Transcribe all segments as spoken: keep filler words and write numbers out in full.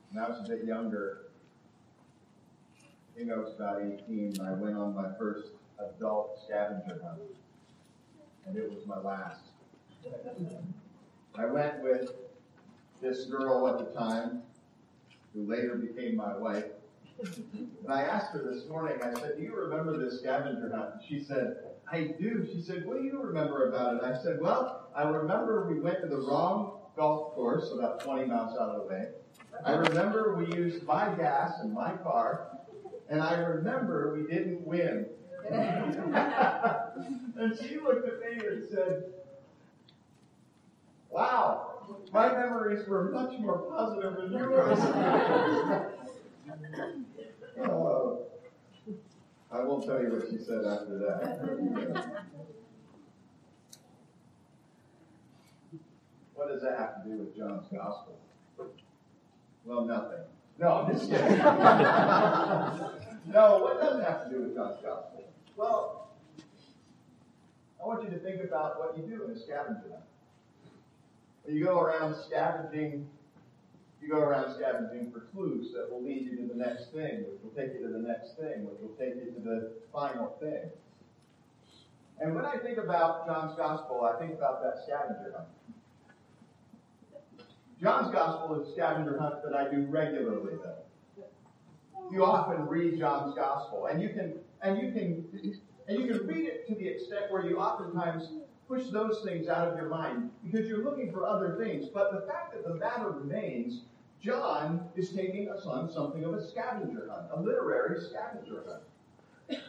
When I was a bit younger, I think I was about eighteen, and I went on my first adult scavenger hunt. And it was my last. I went with this girl at the time, who later became my wife. And I asked her this morning, I said, do you remember this scavenger hunt? And she said, I do. She said, what do you remember about it? I said, well, I remember we went to the wrong golf course about twenty miles out of the way. I remember we used my gas in my car. And I remember we didn't win. And she looked at me and said, wow, my memories were much more positive than yours. Oh, I won't tell you what she said after that. What does that have to do with John's Gospel? Well, nothing. No, I'm just kidding. No, what does it have to do with John's Gospel? Well, I want you to think about what you do in a scavenger hunt. When you go around scavenging, you go around scavenging for clues that will lead you to the next thing, which will take you to the next thing, which will take you to the final thing. And when I think about John's Gospel, I think about that scavenger hunt. John's Gospel is a scavenger hunt that I do regularly, though. You often read John's Gospel, and you can and you can and you can read it to the extent where you oftentimes push those things out of your mind because you're looking for other things. But the fact that the matter remains, John is taking us on something of a scavenger hunt, a literary scavenger hunt.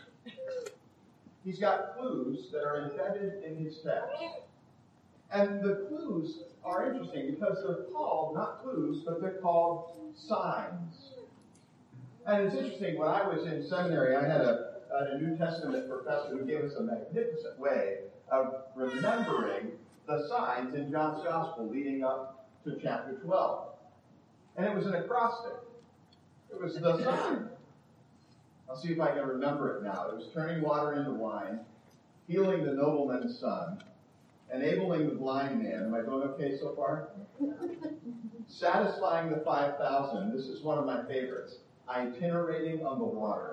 He's got clues that are embedded in his text. And the clues are interesting because they're called not clues, but they're called signs. And it's interesting, when I was in seminary, I had a, a New Testament professor who gave us a magnificent way of remembering the signs in John's Gospel leading up to chapter twelve. And it was an acrostic. It was the sign. I'll see if I can remember it now. It was turning water into wine, healing the nobleman's son, enabling the blind man. Am I doing okay so far? Satisfying the five thousand. This is one of my favorites. Itinerating on the water.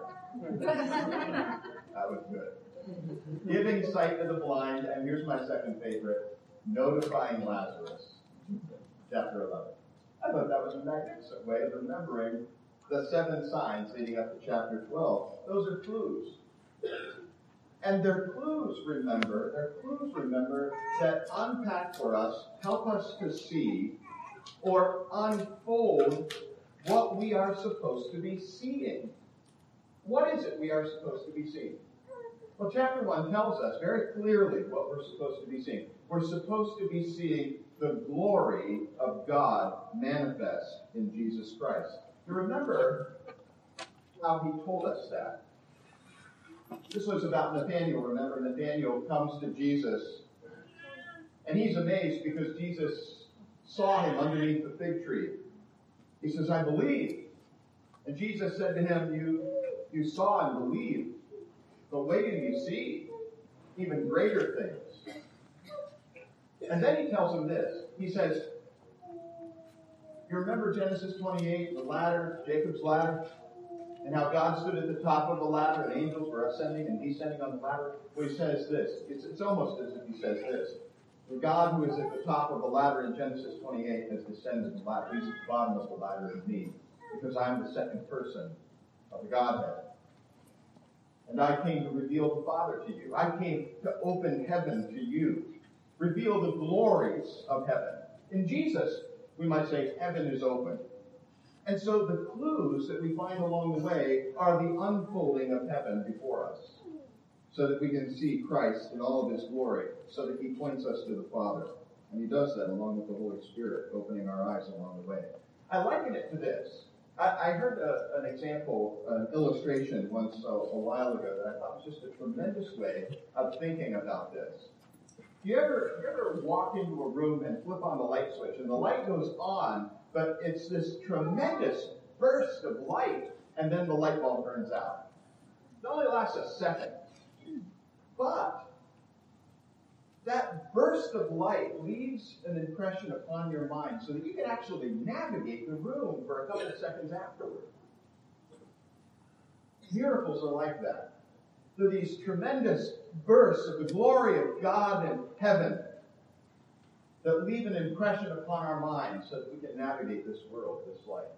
That was good. Giving sight to the blind, and here's my second favorite, notifying Lazarus. Chapter eleven. I thought that was a magnificent way of remembering the seven signs leading up to chapter twelve. Those are clues. And they're clues, remember, they're clues, remember, that unpack for us, help us to see, or unfold what we are supposed to be seeing. What is it we are supposed to be seeing? Well, chapter one tells us very clearly what we're supposed to be seeing. We're supposed to be seeing the glory of God manifest in Jesus Christ. You remember how he told us that. This was about Nathanael. Remember, Nathanael comes to Jesus, and he's amazed because Jesus saw him underneath the fig tree. He says, I believe. And Jesus said to him, you, you saw and believed, but wait till you see even greater things. And then he tells him this. He says, you remember Genesis twenty-eight, the ladder, Jacob's ladder, and how God stood at the top of the ladder and angels were ascending and descending on the ladder? Well, he says this. It's, it's almost as if he says this. The God who is at the top of the ladder in Genesis twenty-eight has descended the ladder. He's at the bottom of the ladder in me, because I'm the second person of the Godhead. And I came to reveal the Father to you. I came to open heaven to you, reveal the glories of heaven. In Jesus, we might say, heaven is open. And so the clues that we find along the way are the unfolding of heaven before us, so that we can see Christ in all of his glory, so that he points us to the Father. And he does that along with the Holy Spirit, opening our eyes along the way. I liken it to this. I, I heard a, an example, an illustration once a, a while ago that I thought was just a tremendous way of thinking about this. Do you ever, you ever walk into a room and flip on the light switch, and the light goes on, but it's this tremendous burst of light, and then the light bulb burns out? It only lasts a second. But that burst of light leaves an impression upon your mind so that you can actually navigate the room for a couple of seconds afterward. Miracles are like that. They're these tremendous bursts of the glory of God in heaven that leave an impression upon our minds so that we can navigate this world, this life.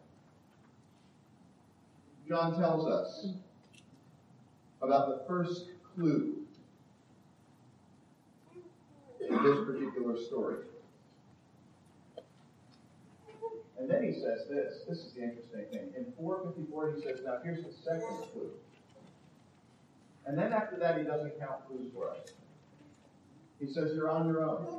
John tells us about the first clue in this particular story. And then he says this. This is the interesting thing. In four fifty-four, he says, now here's the second clue. And then after that, he doesn't count clues for us. He says, you're on your own.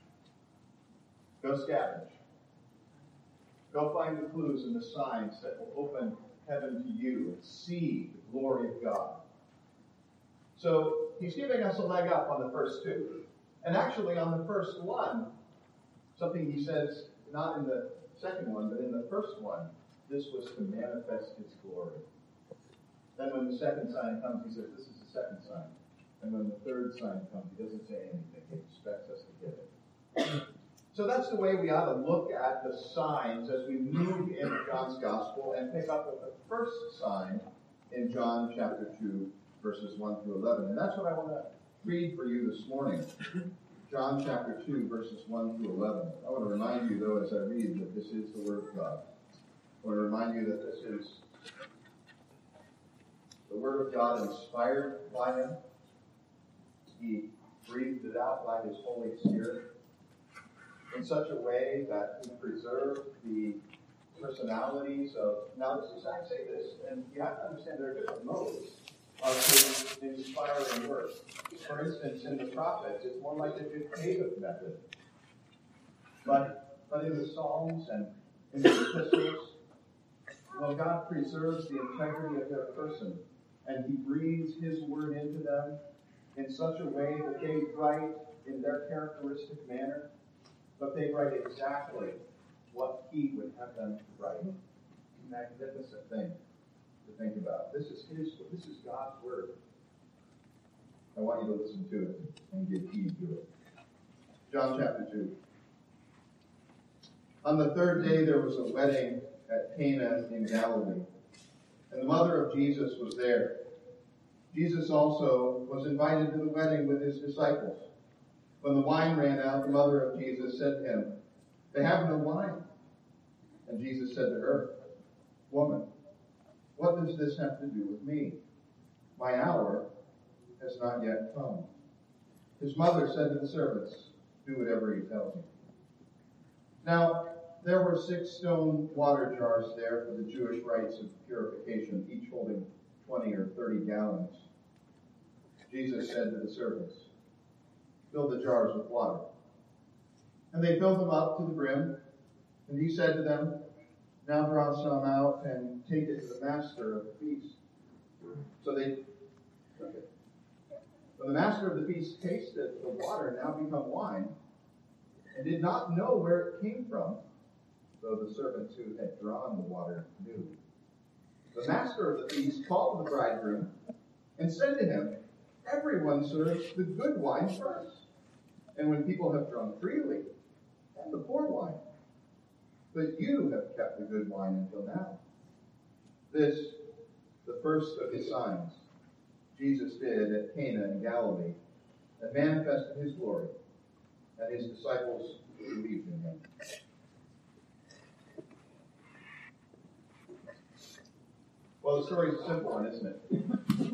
Go scavenge. Go find the clues and the signs that will open heaven to you and see the glory of God. So he's giving us a leg up on the first two. And actually on the first one, something he says, not in the second one, but in the first one, this was to manifest his glory. Then when the second sign comes, he says, this is the second sign. And when the third sign comes, he doesn't say anything. He expects us to get it. So that's the way we ought to look at the signs as we move into John's Gospel and pick up with the first sign in John chapter two, verses one through eleven. And that's what I want to read for you this morning. John chapter two, verses one through eleven. I want to remind you, though, as I read, that this is the Word of God. I want to remind you that this is the Word of God inspired by Him. He breathed it out by His Holy Spirit in such a way that He preserved the personalities of... Now, this is, I say this, and you have to understand there are different modes of His inspiring work. For instance, in the prophets, it's more like a dictative method. But, but in the Psalms and in the epistles, well, God preserves the integrity of their person, and He breathes His word into them in such a way that they write in their characteristic manner, but they write exactly what He would have them to write. A magnificent thing to think about. This is His, this is God's word. I want you to listen to it and give heed to it. John chapter two. On the third day there was a wedding at Cana in Galilee, and the mother of Jesus was there. Jesus also was invited to the wedding with His disciples. When the wine ran out, the mother of Jesus said to Him, they have no wine. And Jesus said to her, woman, what does this have to do with me? My hour has not yet come. His mother said to the servants, do whatever He tells you. Now, there were six stone water jars there for the Jewish rites of purification, each holding twenty or thirty gallons. Jesus said to the servants, fill the jars with water. And they filled them up to the brim. And He said to them, now draw some out and take it to the master of the feast. So they took it. When the master of the feast tasted the water now become wine, and did not know where it came from, though the servants who had drawn the water knew. The master of the feast called the bridegroom and said to him, everyone serves the good wine first, and when people have drunk freely, then the poor wine. But you have kept the good wine until now. This, the first of His signs, Jesus did at Cana in Galilee, and manifested His glory, and His disciples believed in Him. Well, the story is a simple one, isn't it?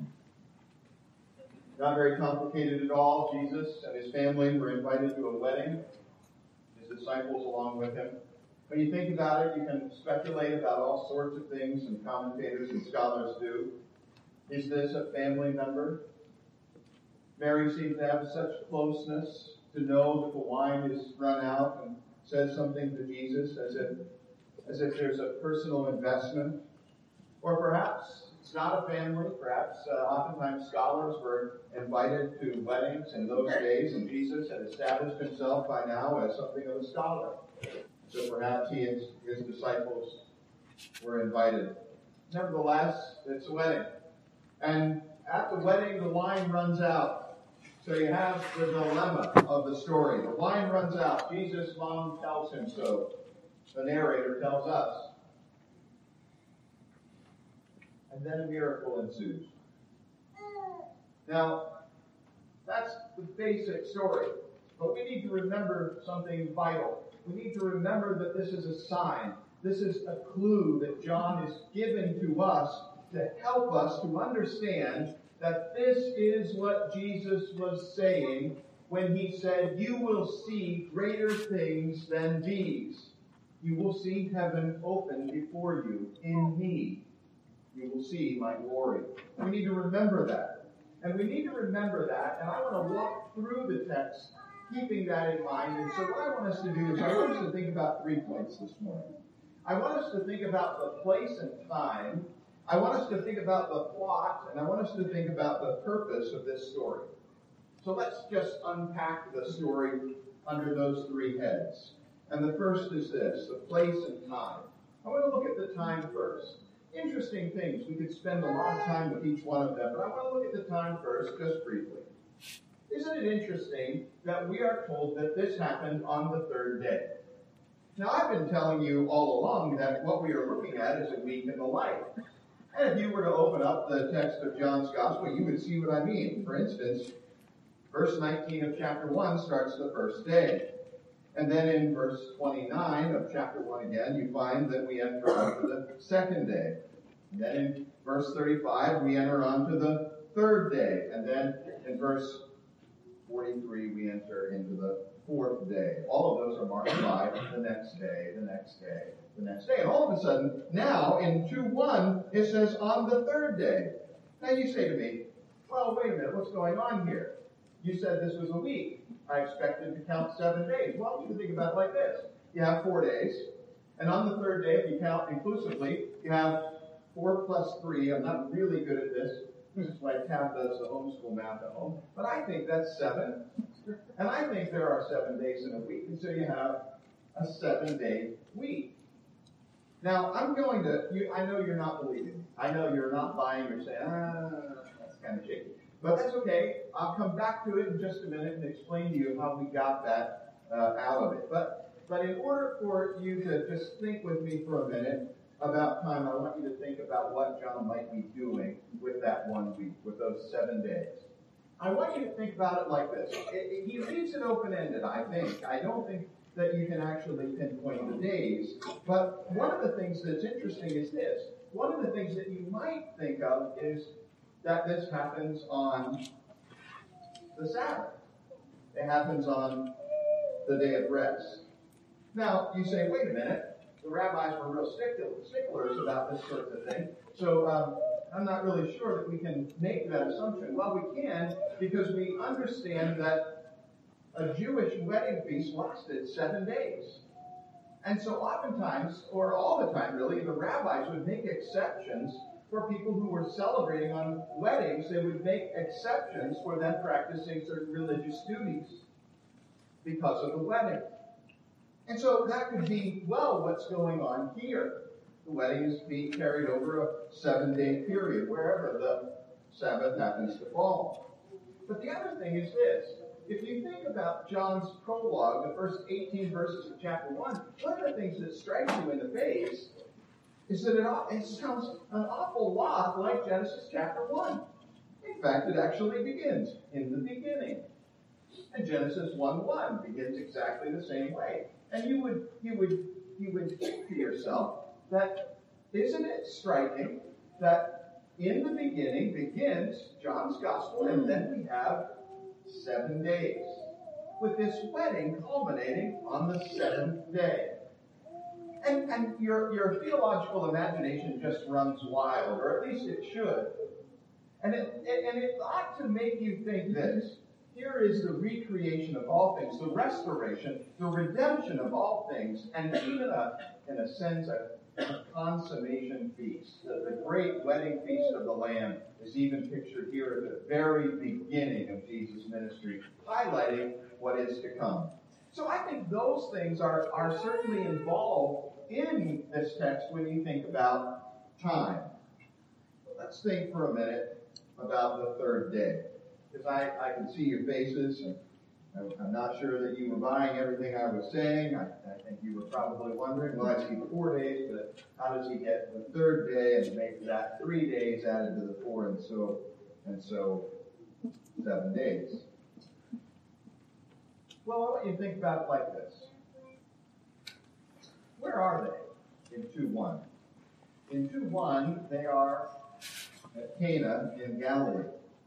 Not very complicated at all. Jesus and His family were invited to a wedding, His disciples along with Him. When you think about it, you can speculate about all sorts of things, and commentators and scholars do. Is this a family member? Mary seems to have such closeness to know that the wine is run out, and says something to Jesus as if, as if there's a personal investment. Or perhaps it's not a family. Perhaps uh, oftentimes scholars were invited to weddings in those days, and Jesus had established Himself by now as something of a scholar. So perhaps He and His disciples were invited. Nevertheless, it's a wedding. And at the wedding, the wine runs out. So you have the dilemma of the story. The wine runs out. Jesus' mom tells him so. The narrator tells us. And then a miracle ensues. Now, that's the basic story. But we need to remember something vital. We need to remember that this is a sign. This is a clue that John is giving to us to help us to understand that this is what Jesus was saying when he said, "You will see greater things than these. You will see heaven open before you in me. You will see my glory." We need to remember that. And we need to remember that, and I want to walk through the text keeping that in mind. And so what I want us to do is I want us to think about three points this morning. I want us to think about the place and time. I want us to think about the plot, and I want us to think about the purpose of this story. So let's just unpack the story under those three heads. And the first is this, the place and time. I want to look at the time first. Interesting things. We could spend a lot of time with each one of them, but I want to look at the time first, just briefly. Isn't it interesting that we are told that this happened on the third day? Now, I've been telling you all along that what we are looking at is a week in the life. And if you were to open up the text of John's Gospel, you would see what I mean. For instance, verse nineteen of chapter one starts the first day. And then in verse twenty-nine of chapter one again, you find that we enter onto the second day. And then in verse thirty-five, we enter onto the third day. And then in verse forty-three, we enter into the fourth day. All of those are marked by the next day, the next day, the next day. And all of a sudden, now in two one, it says on the third day. Now you say to me, well, wait a minute, what's going on here? You said this was a week. I expected to count seven days. Well, you can think about it like this. You have four days. And on the third day, if you count inclusively, you have four plus three. I'm not really good at this. This is why Tab does the homeschool math at home. But I think that's seven. And I think there are seven days in a week. And so you have a seven-day week. Now, I'm going to, you, I know you're not believing me. I know you're not buying. You're saying, ah, that's kind of shaky. But that's okay. I'll come back to it in just a minute and explain to you how we got that uh, out of it. But, but in order for you to just think with me for a minute about time, I want you to think about what John might be doing with that one week, with those seven days. I want you to think about it like this. It, it, he leaves it open-ended, I think. I don't think that you can actually pinpoint the days. But one of the things that's interesting is this. One of the things that you might think of is that this happens on the Sabbath. It happens on the day of rest. Now, you say, wait a minute. The rabbis were real sticklers about this sort of thing. So um, I'm not really sure that we can make that assumption. Well, we can because we understand that a Jewish wedding feast lasted seven days. And so oftentimes, or all the time really, the rabbis would make exceptions for people who were celebrating on weddings. They would make exceptions for them practicing certain religious duties because of the wedding. And so that could be, well, what's going on here. The wedding is being carried over a seven-day period, wherever the Sabbath happens to fall. But the other thing is this. If you think about John's prologue, the first eighteen verses of chapter one, one of the things that strikes you in the face is that it, it sounds an awful lot like Genesis chapter one. In fact, it actually begins in the beginning. And Genesis one one begins exactly the same way. And you would you would you would think to yourself that isn't it striking that in the beginning begins John's gospel, and then we have seven days, with this wedding culminating on the seventh day. And, and your, your theological imagination just runs wild, or at least it should. And it, it, and it ought to make you think this. Here is the recreation of all things, the restoration, the redemption of all things, and even, a, in a sense, a, a consummation feast. The, the great wedding feast of the Lamb is even pictured here at the very beginning of Jesus' ministry, highlighting what is to come. So I think those things are, are certainly involved in this text when you think about time. Let's think for a minute about the third day. because I, I can see your faces, and I'm not sure that you were buying everything I was saying. I, I think you were probably wondering, well, I see four days, but how does he get the third day and make that three days added to the four, and so and so seven days? Well, I want you to think about it like this. Where are they in two one? In two one, they are at Cana in Galilee.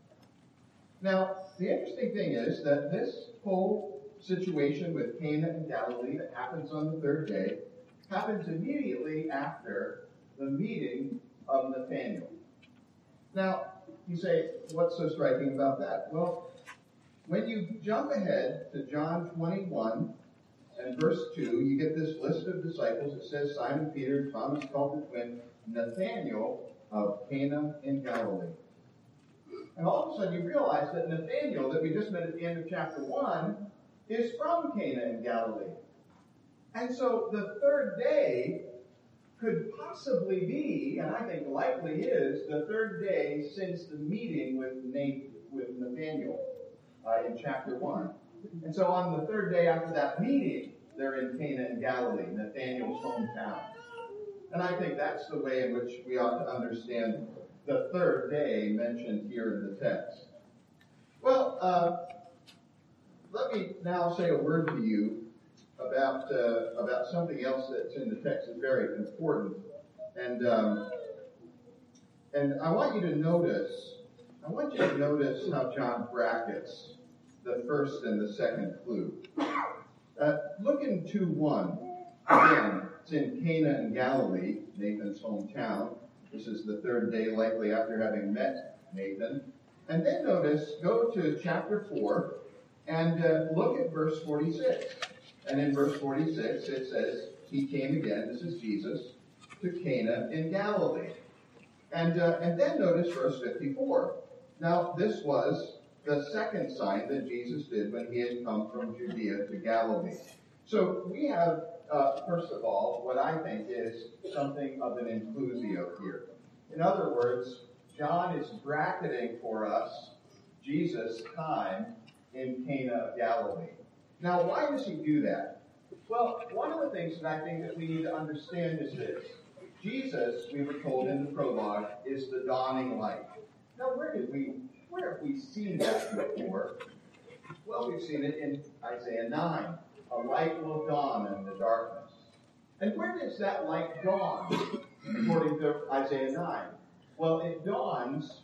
Now, the interesting thing is that this whole situation with Cana in Galilee that happens on the third day happens immediately after the meeting of Nathanael. Now, you say, what's so striking about that? Well, when you jump ahead to John twenty-one and verse two, you get this list of disciples. It says Simon Peter, Thomas called the twin, Nathanael of Cana in Galilee. And all of a sudden you realize that Nathanael, that we just met at the end of chapter one, is from Cana in Galilee. And so the third day could possibly be, and I think likely is, the third day since the meeting with Nate, with Nathanael uh, in chapter one. And so on the third day after that meeting, they're in Cana in Galilee, Nathanael's hometown. And I think that's the way in which we ought to understand the third day mentioned here in the text. Well, uh, let me now say a word to you about uh, about something else that's in the text that's very important. And um, and I want you to notice, I want you to notice how John brackets the first and the second clue. Uh, look in two one. Again, it's in Cana in Galilee, Nathan's hometown. This is the third day, likely after having met Nathan. And then notice, go to chapter four, and uh, look at verse forty-six. And in verse forty-six, it says, he came again, this is Jesus, to Cana in Galilee. And, uh, and then notice verse fifty-four. Now, this was the second sign that Jesus did when he had come from Judea to Galilee. So we have, uh, first of all, what I think is something of an inclusio here. In other words, John is bracketing for us Jesus' time in Cana of Galilee. Now, why does he do that? Well, one of the things that I think that we need to understand is this. Jesus, we were told in the prologue, is the dawning light. Now, where did we, where have we seen that before? Well, we've seen it in Isaiah nine. A light will dawn in the darkness. And where does that light dawn, according to Isaiah nine? Well, it dawns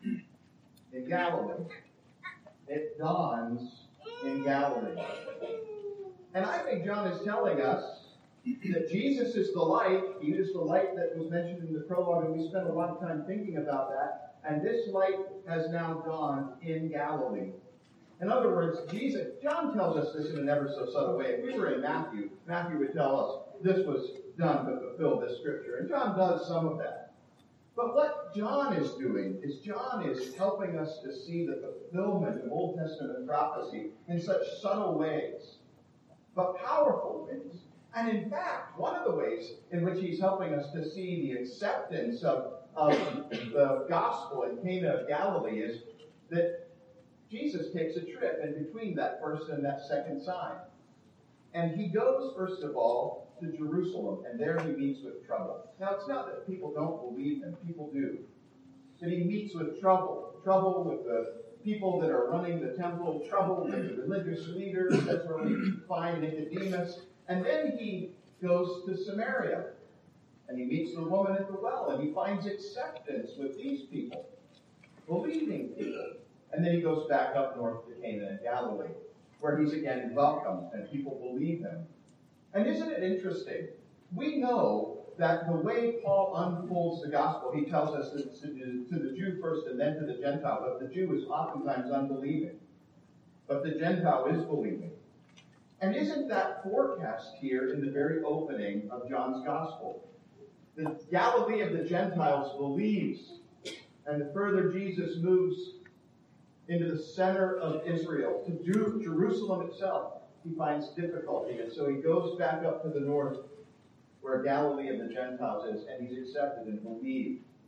in Galilee. It dawns in Galilee. And I think John is telling us that Jesus is the light. He is the light that was mentioned in the prologue, and we spent a lot of time thinking about that. And this light has now dawned in Galilee. In other words, Jesus, John tells us this in an ever so subtle way. If we were in Matthew, Matthew would tell us this was done to fulfill this scripture. And John does some of that. But what John is doing is John is helping us to see the fulfillment of Old Testament prophecy in such subtle ways, but powerful ways. And in fact, one of the ways in which he's helping us to see the acceptance of, of the gospel in Cana of Galilee is that Jesus takes a trip in between that first and that second sign. And he goes, first of all, to Jerusalem, and there he meets with trouble. Now, it's not that people don't believe him. People do. But he meets with trouble. Trouble with the people that are running the temple, trouble with the religious leaders. That's where we find Nicodemus. And then he goes to Samaria, and he meets the woman at the well, and he finds acceptance with these people, believing people. And then he goes back up north to Cana in Galilee, where he's again welcomed, and people believe him. And isn't it interesting? We know that the way Paul unfolds the gospel, he tells us that to the Jew first and then to the Gentile, but the Jew is oftentimes unbelieving. But the Gentile is believing. And isn't that forecast here in the very opening of John's gospel? The Galilee of the Gentiles believes, and the further Jesus moves into the center of Israel, to do Jerusalem itself, he finds difficulty. And so he goes back up to the north where Galilee of the Gentiles is, and he's accepted and believed.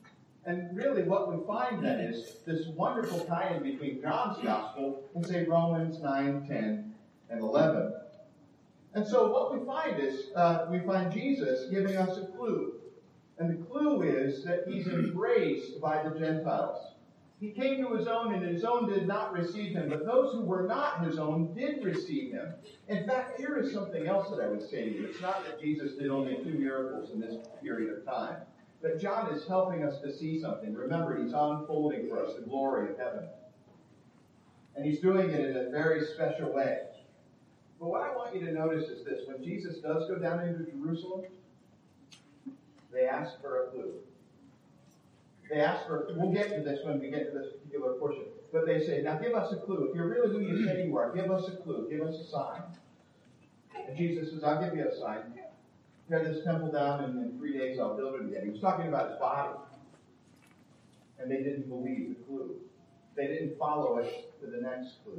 And really what we find then is this wonderful tie-in between John's Gospel and, say, Romans nine, ten, and eleven. And so what we find is, uh, we find Jesus giving us a clue. And the clue is that he's embraced by the Gentiles. He came to his own, and his own did not receive him. But those who were not his own did receive him. In fact, here is something else that I would say to you. It's not that Jesus did only two miracles in this period of time. But John is helping us to see something. Remember, he's unfolding for us the glory of heaven. And he's doing it in a very special way. But what I want you to notice is this. When Jesus does go down into Jerusalem, they ask for a clue. They ask for, we'll get to this when we get to this particular portion. But they say, now give us a clue. If you're really who you say you are, give us a clue. Give us a sign. And Jesus says, I'll give you a sign. Tear this temple down, and in three days I'll build it again. He was talking about his body. And they didn't believe the clue. They didn't follow it to the next clue.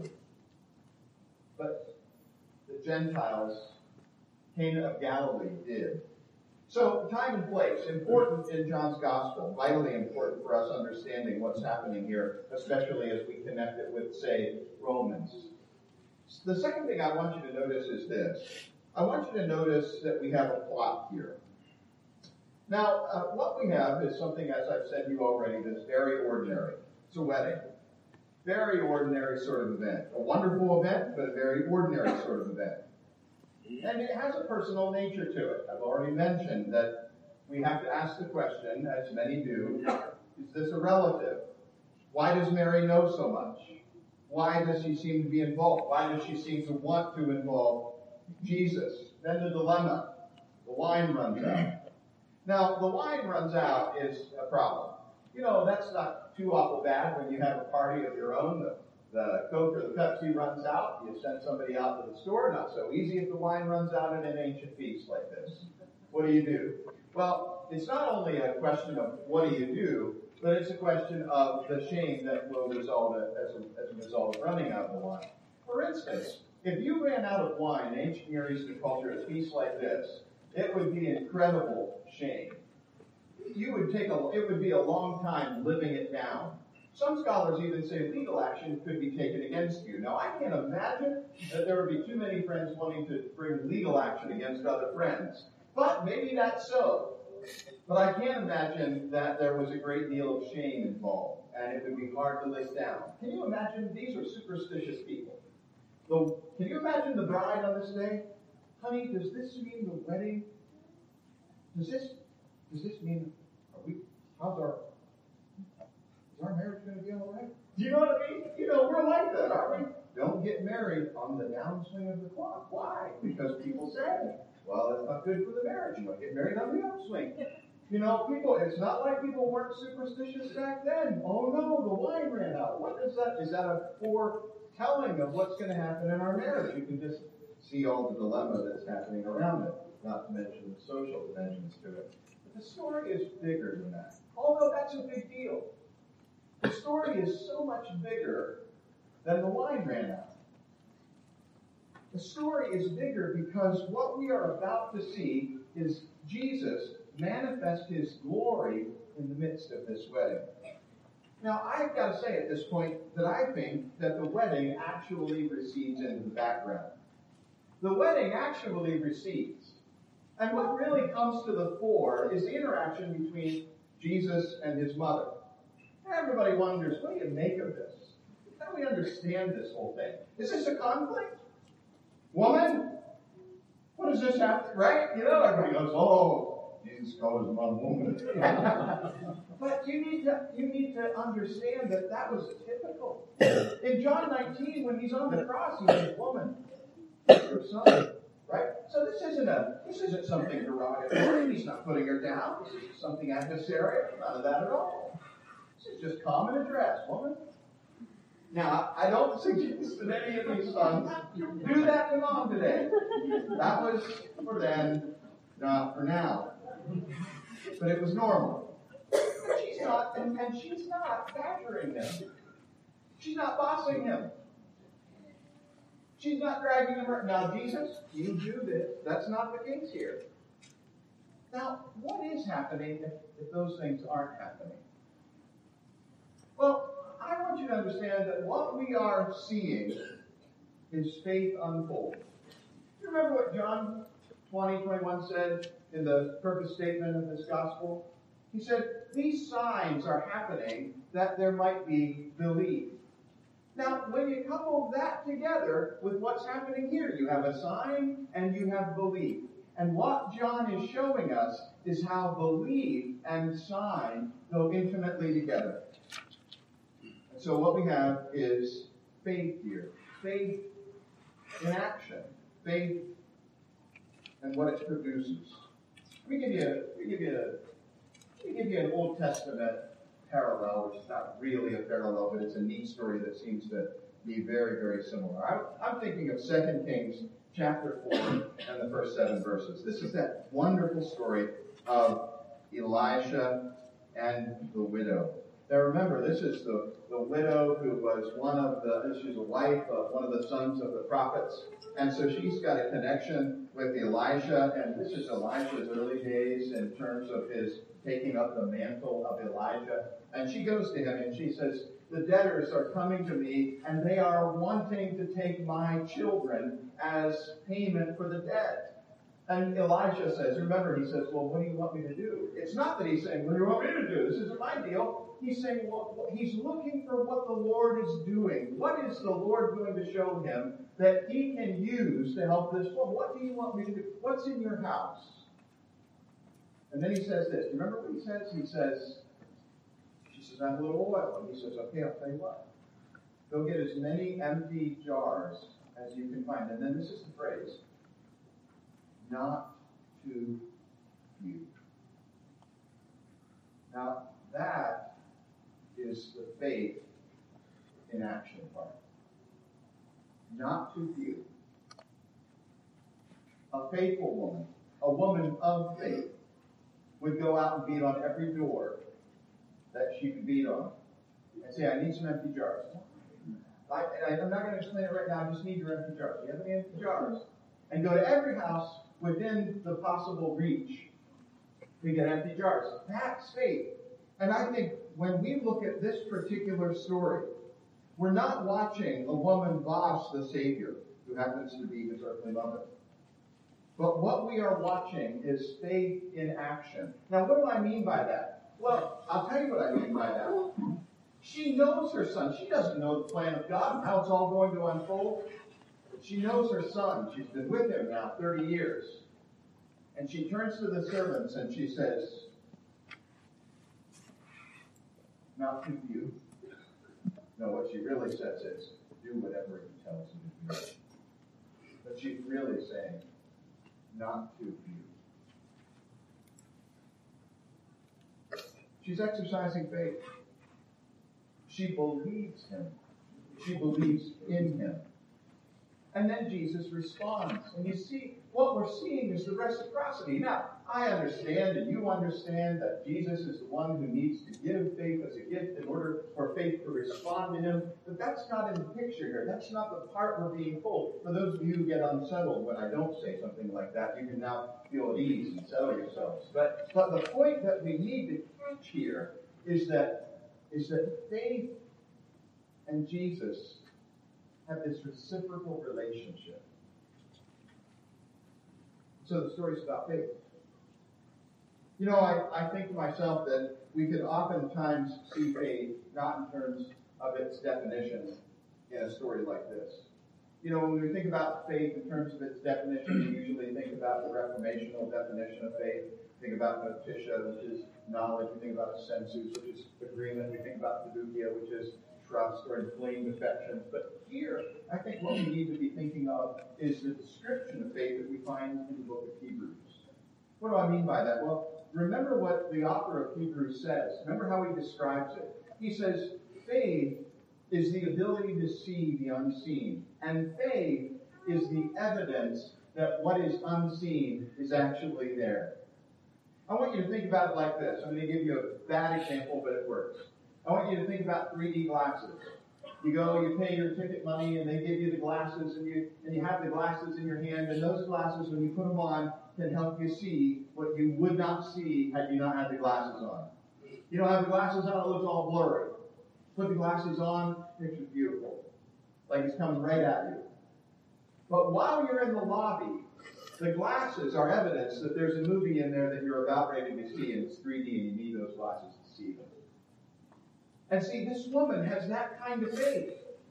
But the Gentiles, Cana of Galilee, did. So, time and place, important in John's Gospel, vitally important for us understanding what's happening here, especially as we connect it with, say, Romans. The second thing I want you to notice is this. I want you to notice that we have a plot here. Now, uh, what we have is something, as I've said to you already, that's very ordinary. It's a wedding. Very ordinary sort of event. A wonderful event, but a very ordinary sort of event. And it has a personal nature to it. I've already mentioned that we have to ask the question, as many do, is this a relative? Why does Mary know so much? Why does she seem to be involved? Why does she seem to want to involve Jesus? Then the dilemma. The wine runs out. Now, the wine runs out is a problem. You know, that's not too awful bad when you have a party of your own. The, the Coke or the Pepsi runs out. You send somebody out to the store. Not so easy if the wine runs out at an ancient feast like this. What do you do? Well, it's not only a question of what do you do, but it's a question of the shame that will result as a, as a result of running out of the wine. For instance, if you ran out of wine in ancient Near Eastern culture at a feast like this, it would be incredible shame. You would take a, it would be a long time living it down. Some scholars even say legal action could be taken against you. Now, I can't imagine that there would be too many friends wanting to bring legal action against other friends. But maybe that's so. But I can't imagine that there was a great deal of shame involved, and it would be hard to live down. Can you imagine? These are superstitious people. So, can you imagine the bride on this day? Honey, does this mean the wedding? Does this does this mean are we how's our is our marriage going to be all right? Do you know what I mean? You know, we're like that, aren't we? Don't get married on the downswing of the clock. Why? Because people say, well, it's not good for the marriage. You want to get married on the upswing. You know, people, it's not like people weren't superstitious back then. Oh no, the wine ran out. What is that? Is that a foretelling of what's going to happen in our marriage? You can just see all the dilemma that's happening around it, not to mention the social dimensions to it. But the story is bigger than that. Although that's a big deal. The story is so much bigger than the wine ran out. The story is bigger because what we are about to see is Jesus manifest his glory in the midst of this wedding. Now, I've got to say at this point that I think that the wedding actually recedes into the background. The wedding actually recedes. And what really comes to the fore is the interaction between Jesus and his mother. Everybody wonders, what do you make of this? How do we understand this whole thing? Is this a conflict? Woman? What does this have to, right? You know, everybody goes, oh, Jesus calls his mom woman. But you need to you need to understand that that was typical. In John nineteen, when he's on the cross, he says, woman, your son. Right? So this isn't a this isn't something derogatory. He's not putting her down. This isn't something adversarial. None of that at all. This is just common address, woman. Now, I don't suggest that any of these sons do that to mom today. That was for then, not for now. But it was normal. But she's not, and, and she's not badgering him. She's not bossing him. She's not dragging him around. Now, Jesus, you do this. That's not the case here. Now, what is happening if, if those things aren't happening? Well, I want you to understand that what we are seeing is faith unfold. You remember what John twenty, twenty-one said in the purpose statement of this gospel? He said, these signs are happening that there might be belief. Now, when you couple that together with what's happening here, you have a sign and you have belief. And what John is showing us is how belief and sign go intimately together. And so what we have is faith here. Faith in action. Faith and what it produces. Let me give you a, let me give you a, let me give you an Old Testament parallel, which is not really a parallel, but it's a neat story that seems to be very, very similar. I'm, I'm thinking of Second Kings chapter four and the first seven verses. This is that wonderful story of Elisha and the widow. Now remember, this is the, the widow who was one of the, she's a wife of one of the sons of the prophets. And so she's got a connection with Elisha, and this is Elisha's early days in terms of his taking up the mantle of Elijah. And she goes to him and she says, the debtors are coming to me and they are wanting to take my children as payment for the debt. And Elisha says, remember, he says, well, what do you want me to do? It's not that he's saying, what do you want me to do? This isn't my deal. He's saying, well, he's looking for what the Lord is doing. What is the Lord going to show him that he can use to help this? Well, what do you want me to do? What's in your house? And then he says this. Remember what he says? He says, she says, I have a little oil. And he says, okay, I'll tell you what. Go get as many empty jars as you can find. And then this is the phrase, not too few. Now, that is the faith in action part. Not too few. A faithful woman, a woman of faith, would go out and beat on every door that she could beat on and say, I need some empty jars. I, I'm not going to explain it right now. I just need your empty jars. Do you have any empty jars? And go to every house within the possible reach to get empty jars. That's faith. And I think when we look at this particular story, we're not watching a woman boss the Savior, who happens to be his earthly mother. But what we are watching is faith in action. Now, what do I mean by that? Well, I'll tell you what I mean by that. She knows her son. She doesn't know the plan of God and how it's all going to unfold. She knows her son. She's been with him now thirty years. And she turns to the servants and she says, not too few. No, what she really says is, do whatever he tells you to do. But she's really saying, not too few. She's exercising faith. She believes him. She believes in him. And then Jesus responds. And you see, what we're seeing is the reciprocity. Now, I understand and you understand that Jesus is the one who needs to give faith as a gift in order for faith to respond to him. But that's not in the picture here. That's not the part we're being told. For those of you who get unsettled when I don't say something like that, you can now feel at ease and settle yourselves. But, but the point that we need to catch here is that, is that faith and Jesus have this reciprocal relationship. So the story's about faith. You know, I, I think to myself that we could oftentimes see faith not in terms of its definition in a story like this. You know, when we think about faith in terms of its definition, we usually think about the reformational definition of faith. We think about notitia, which is knowledge. We think about sensus, which is agreement. We think about fiducia, which is trust or inflamed affections. But here, I think what we need to be thinking of is the description of faith that we find in the book of Hebrews. What do I mean by that? Well, remember what the author of Hebrews says. Remember how he describes it. He says, faith is the ability to see the unseen. And faith is the evidence that what is unseen is actually there. I want you to think about it like this. I'm going to give you a bad example, but it works. I want you to think about three D glasses. You go, you pay your ticket money, and they give you the glasses, and you and you have the glasses in your hand, and those glasses, when you put them on, can help you see what you would not see had you not had the glasses on. You don't have the glasses on, it looks all blurry. Put the glasses on, picture's beautiful. Like it's coming right at you. But while you're in the lobby, the glasses are evidence that there's a movie in there that you're about ready to see, and it's three D, and you need those glasses to see them. And see, this woman has that kind of faith.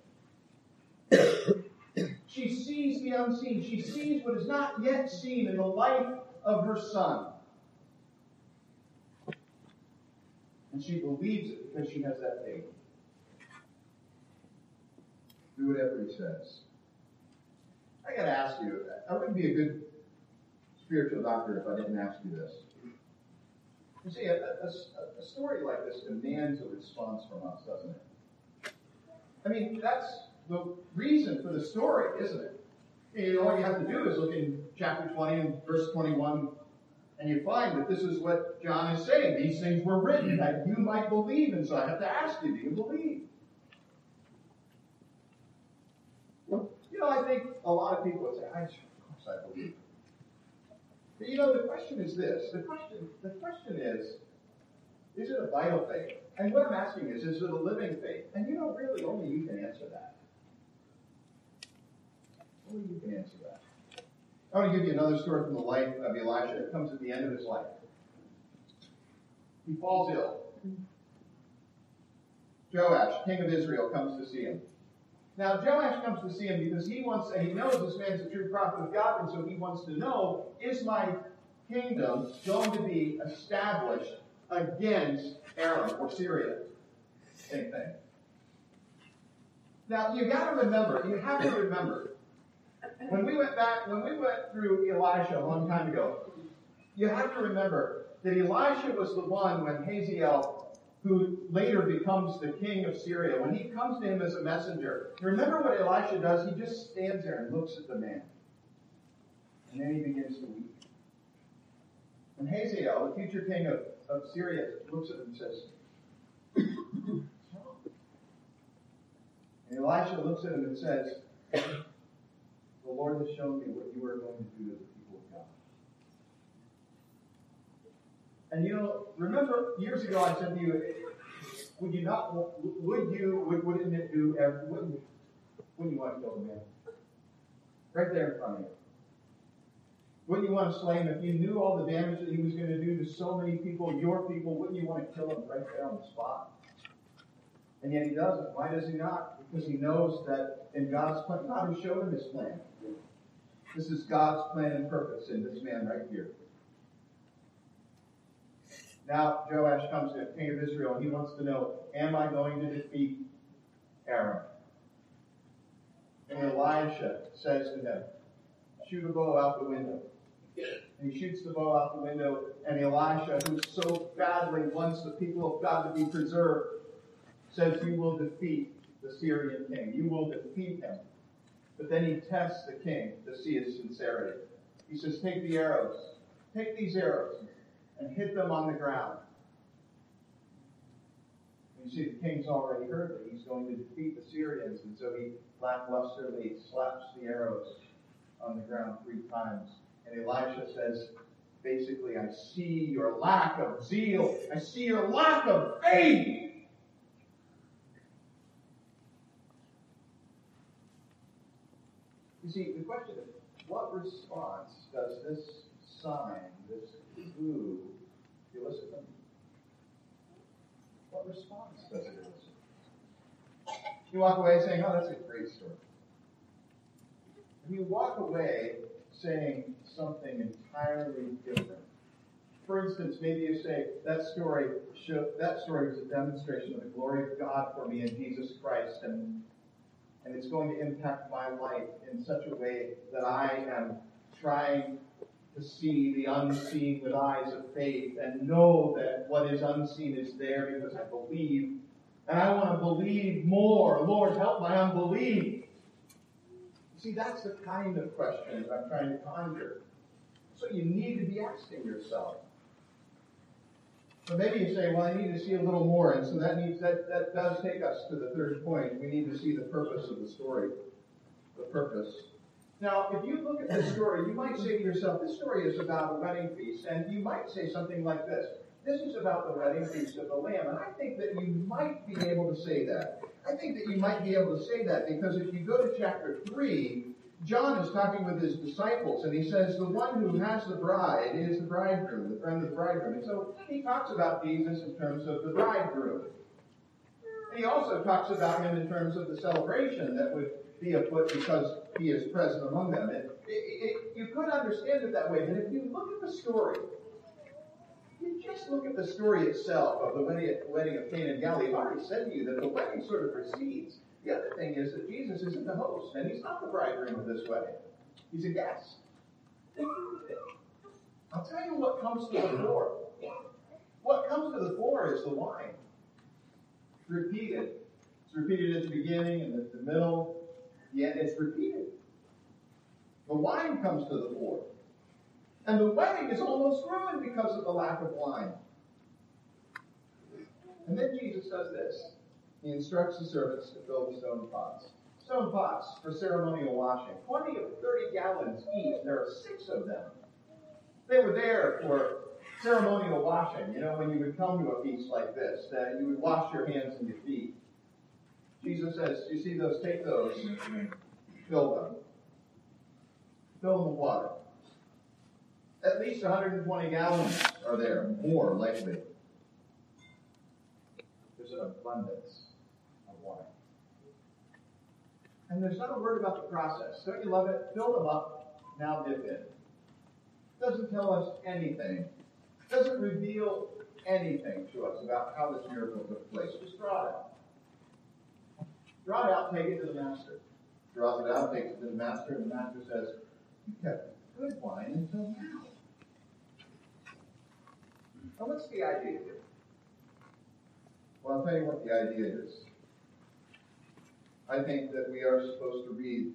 She sees the unseen. She sees what is not yet seen in the life of her son. And she believes it because she has that faith. Do whatever he says. I got to ask you, I wouldn't be a good spiritual doctor if I didn't ask you this. You see, a, a, a story like this demands a response from us, doesn't it? I mean, that's the reason for the story, isn't it? You know, all you have to do is look in chapter twenty and verse twenty-one, and you find that this is what John is saying. These things were written that you might believe, and so I have to ask you, do you believe? You know, I think a lot of people would say, I, of course I believe. But you know, the question is this. The question, the question is, is it a vital faith? And what I'm asking is, is it a living faith? And you know, really, only you can answer that. Only you can answer that. I want to give you another story from the life of Elisha. It comes at the end of his life. He falls ill. Joash, king of Israel, comes to see him. Now, Joash comes to see him because he wants, and he knows this man's a true prophet of God, and so he wants to know, is my kingdom going to be established against Aram or Syria? Same thing. Now, you got to remember, you have to remember, when we went back, when we went through Elisha a long time ago, you have to remember that Elisha was the one when Hazael, who later becomes the king of Syria, when he comes to him as a messenger, remember what Elisha does? He just stands there and looks at the man. And then he begins to weep. And Hazael, the future king of, of Syria, looks at him and says, what's wrong? And Elisha looks at him and says, the Lord has shown me what you are going to do to the people of God. And you know, remember years ago I said to you, would you not, would you, would, wouldn't it do, every, wouldn't, wouldn't you want to kill the man? Right there in front of you. Wouldn't you want to slay him if you knew all the damage that he was going to do to so many people, your people? Wouldn't you want to kill him right there on the spot? And yet he doesn't. Why does he not? Because he knows that in God's plan, God has shown him his plan. This is God's plan and purpose in this man right here. Now Joash comes to the king of Israel and he wants to know, am I going to defeat Aram? And Elisha says to him, shoot a bow out the window. And he shoots the bow out the window, and Elisha, who so badly wants the people of God to be preserved, says, you will defeat the Syrian king. You will defeat him. But then he tests the king to see his sincerity. He says, take the arrows. Take these arrows and hit them on the ground. And you see, the king's already heard that he's going to defeat the Syrians, and so he lacklusterly slaps the arrows on the ground three times. And Elisha says, basically, I see your lack of zeal. I see your lack of faith. You see, the question is, what response does this sign, this clue, elicit them? What response does it elicit? You walk away saying, oh, that's a great story. If you walk away saying something entirely different. For instance, maybe you say, that story show, that story was a demonstration of the glory of God for me in Jesus Christ, and and it's going to impact my life in such a way that I am trying to see the unseen with eyes of faith and know that what is unseen is there because I believe. And I want to believe more. Lord, help my unbelief. See, that's the kind of question that I'm trying to conjure. So you need to be asking yourself. So maybe you say, well, I need to see a little more, and so that needs that, that does take us to the third point. We need to see the purpose of the story. The purpose. Now, if you look at this story, you might say to yourself, this story is about a wedding feast, and you might say something like this. This is about the wedding feast of the Lamb. And I think that you might be able to say that. I think that you might be able to say that because if you go to chapter three, John is talking with his disciples, and he says, the one who has the bride is the bridegroom, the friend of the bridegroom. And so he talks about Jesus in terms of the bridegroom. And he also talks about him in terms of the celebration that would be afoot because he is present among them. And it, it, you could understand it that way, but if you look at the story, you just look at the story itself of the wedding, wedding of Cana in Galilee. I've already said to you that the wedding sort of precedes. The other thing is that Jesus isn't the host, and he's not the bridegroom of this wedding. He's a guest. I'll tell you what comes to the fore. What comes to the fore is the wine. It's repeated. It's repeated at the beginning and at the middle. Yet it's repeated. The wine comes to the fore. And the wedding is almost ruined because of the lack of wine. And then Jesus does this. He instructs the servants to fill the stone pots. Stone pots for ceremonial washing. twenty or thirty gallons each. There are six of them. They were there for ceremonial washing. You know, when you would come to a feast like this, that you would wash your hands and your feet. Jesus says, you see those, take those, fill them. Fill them with water. At least one hundred twenty gallons are there, more likely. There's an abundance of wine. And there's not a word about the process. Don't you love it? Fill them up, now dip in. Doesn't tell us anything. Doesn't reveal anything to us about how this miracle took place. Just draw it out. Draw it out, take it to the master. Draws it out, takes it to the master, and the master says, you kept good wine until now. Now, what's the idea here? Well, I'll tell you what the idea is. I think that we are supposed to read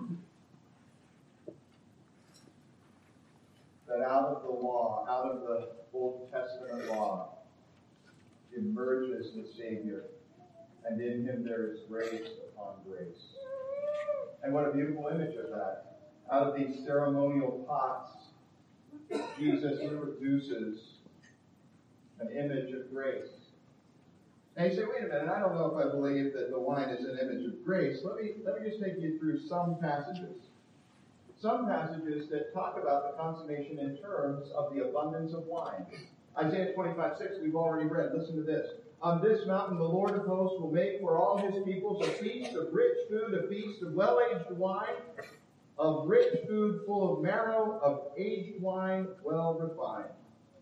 that out of the law, out of the Old Testament law, emerges the Savior, and in him there is grace upon grace. And what a beautiful image of that. Out of these ceremonial pots, Jesus produces an image of grace. And you say, wait a minute, I don't know if I believe that the wine is an image of grace. Let me, let me just take you through some passages. Some passages that talk about the consummation in terms of the abundance of wine. Isaiah twenty-five six, we've already read. Listen to this. On this mountain the Lord of hosts will make for all his peoples a feast of rich food, a feast of well-aged wine, of rich food full of marrow, of aged wine well refined.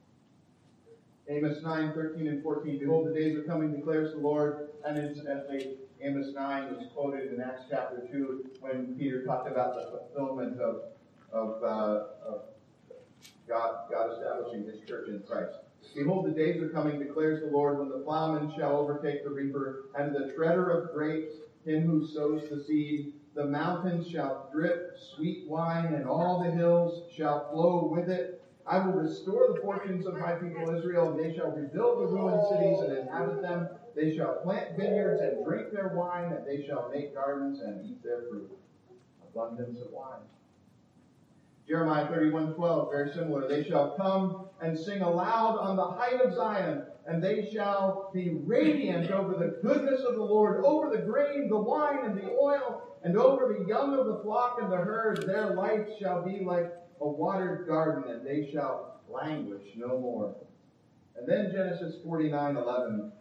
Amos nine, thirteen and fourteen. Behold, the days are coming, declares the Lord. And incidentally, Amos nine was quoted in Acts chapter two when Peter talked about the fulfillment of, of, uh, of God, God establishing his church in Christ. Behold, the days are coming, declares the Lord, when the plowman shall overtake the reaper, and the treader of grapes, him who sows the seed. The mountains shall drip sweet wine, and all the hills shall flow with it. I will restore the fortunes of my people Israel, and they shall rebuild the ruined cities and inhabit them. They shall plant vineyards and drink their wine, and they shall make gardens and eat their fruit. Abundance of wine. Jeremiah thirty-one twelve, very similar. They shall come and sing aloud on the height of Zion, and they shall be radiant over the goodness of the Lord, over the grain, the wine, and the oil, and over the young of the flock and the herd. Their life shall be like a watered garden, and they shall languish no more. And then Genesis forty-nine eleven.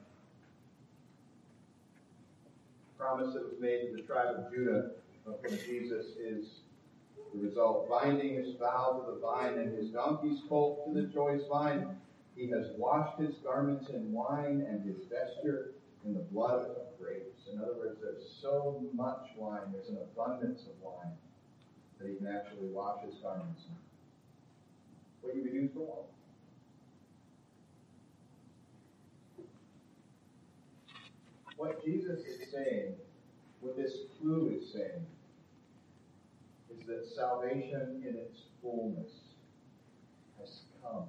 Promise that was made to the tribe of Judah, of whom Jesus is the result. Binding his vow to the vine and his donkey's colt to the choice vine. He has washed his garments in wine and his vesture in the blood of grapes. In other words, there's so much wine, there's an abundance of wine, that he can actually wash his garments. What you would use for one. What Jesus is saying, what this clue is saying, is that salvation in its fullness has come.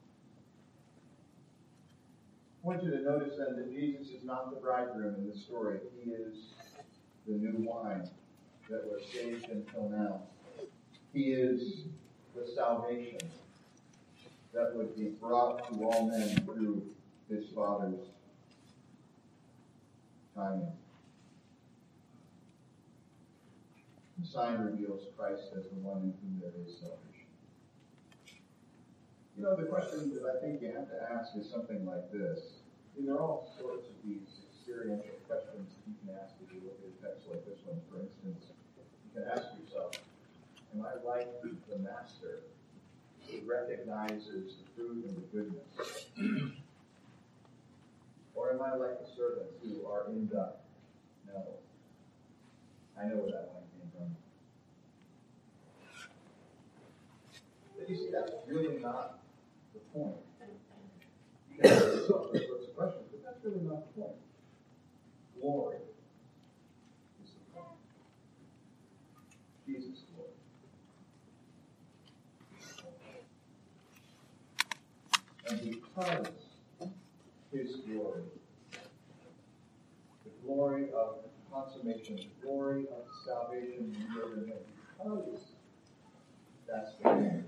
I want you to notice then that Jesus is not the bridegroom in this story. He is the new wine that was saved until now. He is the salvation that would be brought to all men through his Father's timing. The sign reveals Christ as the one in whom there is salvation. You know, the question that I think you have to ask is something like this. I mean, there are all sorts of these experiential questions that you can ask if you look at a text like this one, for instance. You can ask yourself, am I like the master who recognizes the fruit and the goodness? Or am I like the servants who are in the no? I know where that one came from. But you see, that's really not the point. You can ask yourself those sorts of questions, but that's really not the point. Glory is the point. Jesus' glory. And because his glory, the glory of consummation, the glory of salvation revealed in him, because that's the name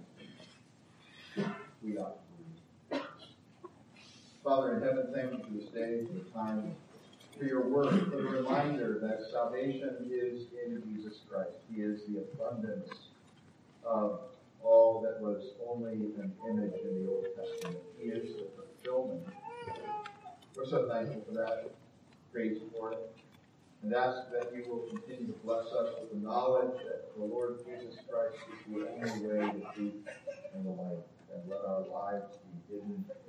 we ought to believe. Father in heaven, thank you for this day, for the time, for your word, for the reminder that salvation is in Jesus Christ. He is the abundance of all that was only an image in the Old Testament. He is the fulfillment. We're so thankful for that. Praise for it. And ask that you will continue to bless us with the knowledge that the Lord Jesus Christ is the only way, the truth, and the life. And let our lives be hidden